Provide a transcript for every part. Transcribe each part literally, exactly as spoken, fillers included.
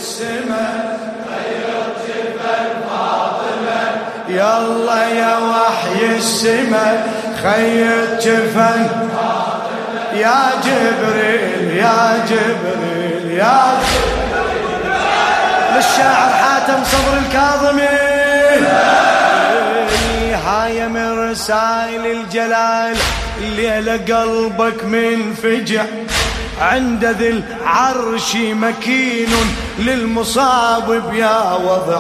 السما خيط جفن فاطمة. يلا يا وحي السما خيط جفن فاطمة. يا جبريل يا جبريل يا جبريل. للشاعر حاتم صبر الكاظمي. هاي من رسائل الجلال الليلة قلبك منفجع عند ذي العرش مكين للمصاب بيا وضع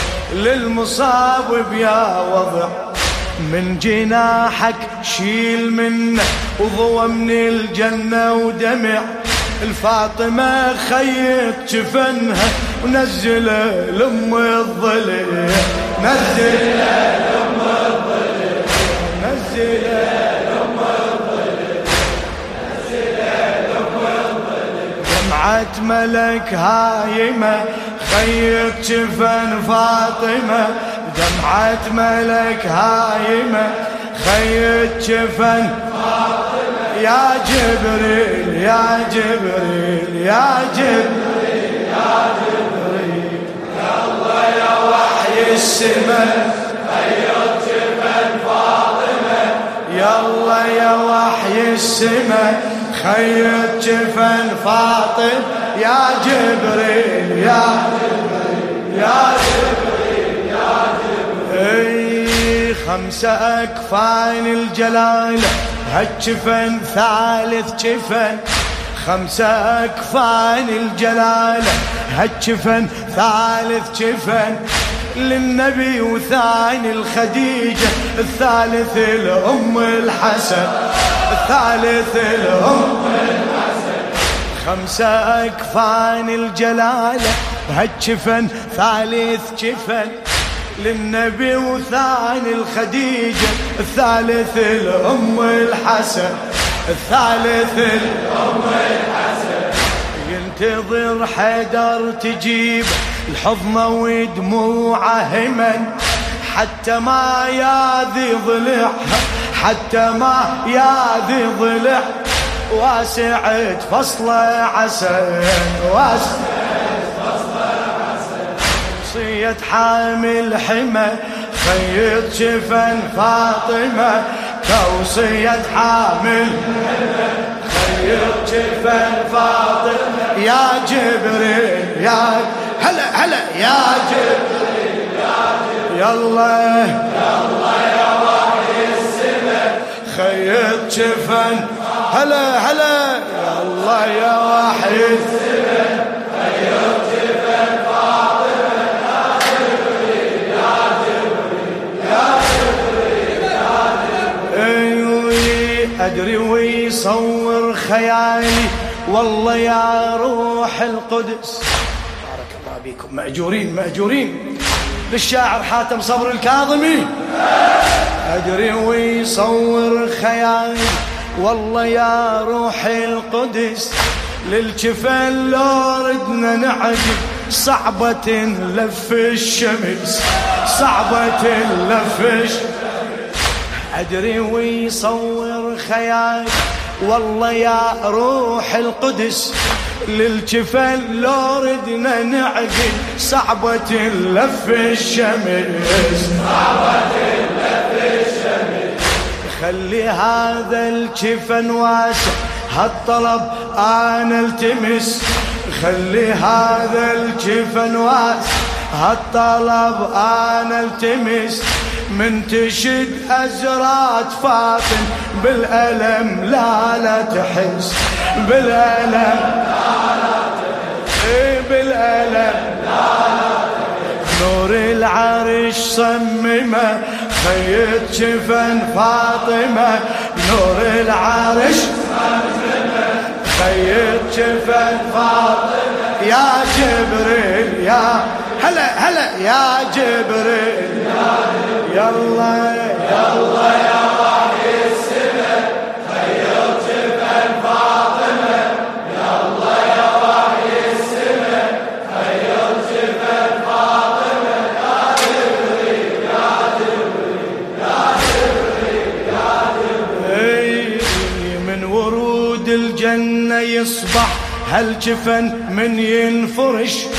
للمصاب بيا وضع. من جناحك شيل منه وضوى من الجنة ودمع. الفاطمة خيط جفنها ونزله لأم الظليل. نزله لأم الظليل نزله لأم الظليل نزله لأم الظليل. دمعة ملك هايمة خيط جفن فاطمة. دمعة ملك هايمة خيط جفن فاطمة. يا جبريل يا جبريل يا جبريل يا جبريل. يلا يا وحي السما خيط جفن فاطمة. يلا يا وحي السما خيط جفن فاطمة. يا جبريل يا جبريل يا جبريل يا جبريل. خمسة أكفان الجلال هالجفن ثالث جفن. خمسة أكفان الجلال هالجفن ثالث جفن. للنبي وثاني الخديجة الثالث الأم الحسن. الثالث الأم الحسن. خمسة أكفان الجلال هالجفن ثالث جفن. للنبي وثاني الخديجة الثالث الأم الحسن. الثالث الأم الحسن. ينتظر حيدر تجيب الحضنة ودموعه همن حتى ما ياذي ضلعها حتى ما ياذي ضلع. واسعة فصل عسل واسعة فصل عسل. وصية حامل حمى خيط جفن فاطمة. توصية حامل خيط جفن فاطمة. يا جبريل يا هلا هلا يا جبريل يا جبريل. يلا يلا يا وحي السما خيط جفن هلا هلا. يلا يا وحي السما خيط جفن فاطمة. يا جبريل يا جبريل يا جبريل يا جبريل. أدري ويصور خيالي والله يا روح القدس. بارك الله بكم مأجورين مأجورين. للشاعر حاتم صبر الكاظمي. أدري ويصور خيالي والله يا روح القدس. للجفن لو ردنا نعجب صعبة لف الشمس صعبة لف الشمس. أدري ويصور خيالي والله يا روح القدس. للجفن لو ردنا نعقد صعبة لف الشمس صعبة لف الشمس. خلي هذا الجفن واسع هالطلب أنا التمس. خلي هذا الجفن واسع هالطلب أنا التمس. من تشد أزرات فاطم بالألم لا لا تحس بالألم لا لا تحس بالألم لا لا تحس. نور العرش صممه خيط جفن فاطمة. نور العرش صممه خيط جفن فاطمة. يا جبريل يا هلا هلا يا جبريل يا جبريل. يلا يلا يا وحي السما خيط جفن فاطمة. يلا يا وحي السما خيط جفن فاطمة. يا جبريل يا جبريل يا جبريل يا جبريل. من ورود الجنة يصبح هالجفن من ينفرش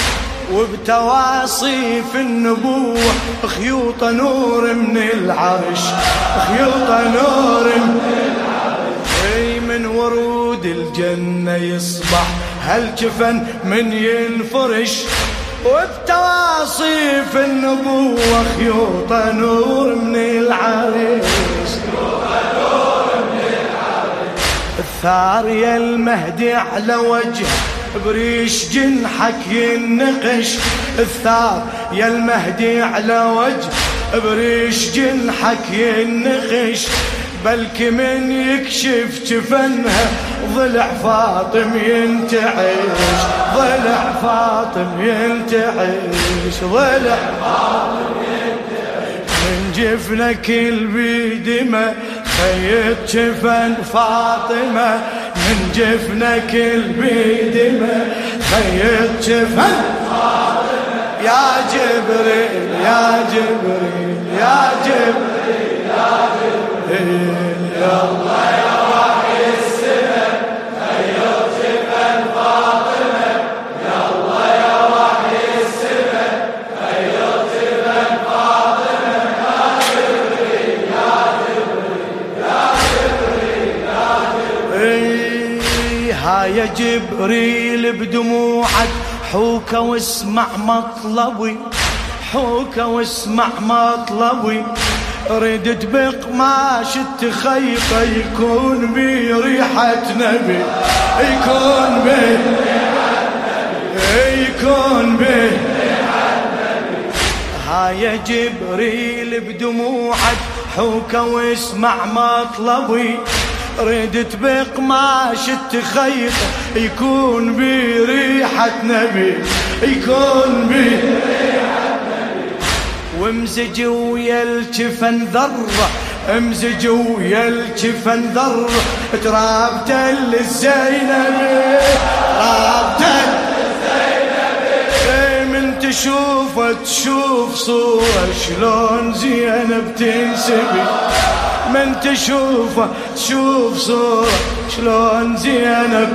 وبتواصيف النبوة خيوط نور من العرش، خيوط نور من العرش. اي من ورود الجنة يصبح هالجفن من ينفرش، وبتواصيف النبوة خيوط نور من العرش. الثار يا المهدي على وجهه بريش جنحك ينقش، الثار يا المهدي على وجه بريش جنحك ينقش. بلك من يكشف جفنها ضلع فاطم ينتعش، ضلع فاطم ينتعش، ضلع فاطم ينتعش. من جفنك البيدمة خيط جفن فاطمة، من جفنك البيدمة خيط جفن فاطمة. يا جبريل يا جبريل يا جبريل يا جبريل يا الله يا وحي السماء خيط جفن فاطمة، يا الله يا وحي السماء خيط جفن فاطمة. يا جبريل يا جبريل يا جبريل يا جبريل. ها يا جبريل بدموعك حوك واسمع مطلبي، حوك واسمع مطلبي. ردت بقماش التخيطة يكون بي ريحة نبي، يكون بي ريحة نبي، يكون بي ريحة نبي. ها يا جبريل بدموعك حوك واسمع مطلبي. ردت بقماش التخيطة يكون بي ريحة نبي، يكون بي ريحة نبي. وامزج ويا الجفن ذرة، امزج ويا الجفن ذرة. ترابت للزينبي، ترابت للزينبي. من تشوفه تشوف صورة شلون زينب تنسبي، من تشوفه تشوف صورة شلون زينب،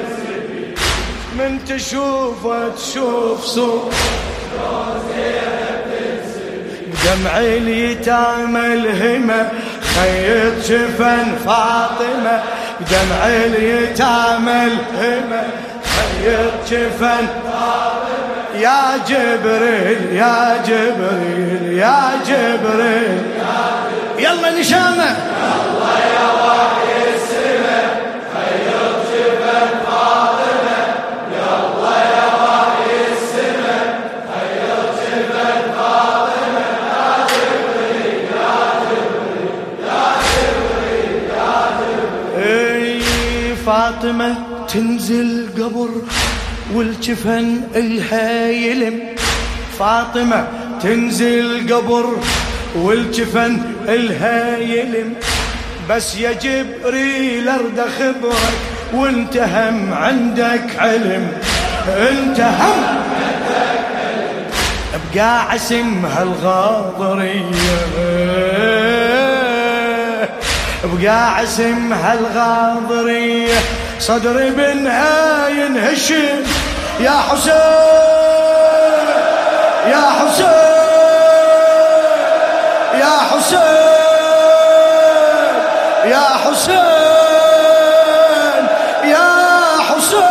من تشوفه تشوف صورة شلون زينب تنسبي. دمع اليتامى الهمة خيط جفن فاطمة، دمع اليتامى الهمة خيط جفن فاطمة. يا جبريل يا جبريل يا جبريل يلا نشامة. يلا يا وحي السماء خيط جفن فاطمة، يلا يا وحي السماء خيط جفن فاطمة. يا جبريل يا جبريل يا جبريل يا جبريل. اي فاطمة تنزل قبر والجفن الها يلم، فاطمة تنزل قبر والجفن الها يلم. بس يا جبريل ارد خبرك وانت هم عندك علم، انت هم عندك علم. ابقى عسمها الغاضرية، ابقى عسمها الغاضرية. صدري بنها ينهشم يا حسين يا حسين يا حسين يا حسين يا حسين.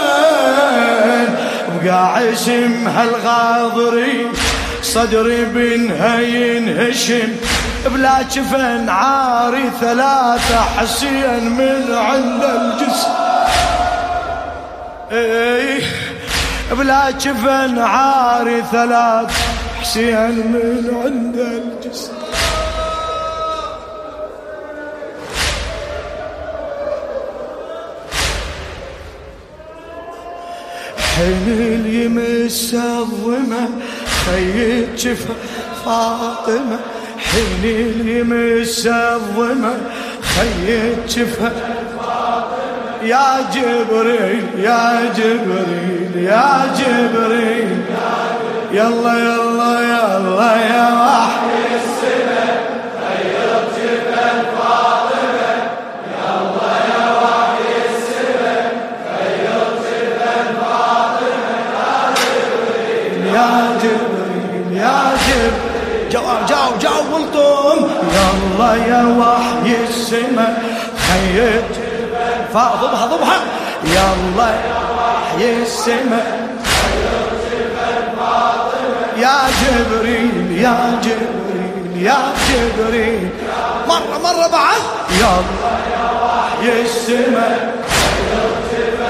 بقى عشم هالغاضري صدري بنها ينهشم، بلا جفن عاري ثلاثة حسين من عند الجسم. ايه بلا جفن عاري ثلاث حسين من عند الجسم. حين اليمس الظما خيط جفن فاطمة، حين اليمس الظما خيط جفن فاطمة. يا جبريل يا جبريل يا جبريل يلا يلا يلا يا وحي السماء خيط جفن فاطمة، يلا يا وحي السماء خيط جفن فاطمة. يا جبريل جاو جاو قلتم يلا يا وحي السما خيت فاضبها ضبها يلا يا وحي السما يا جبريل يا جبريل يا جبريل مرة مرة بعد يلا يا وحي السما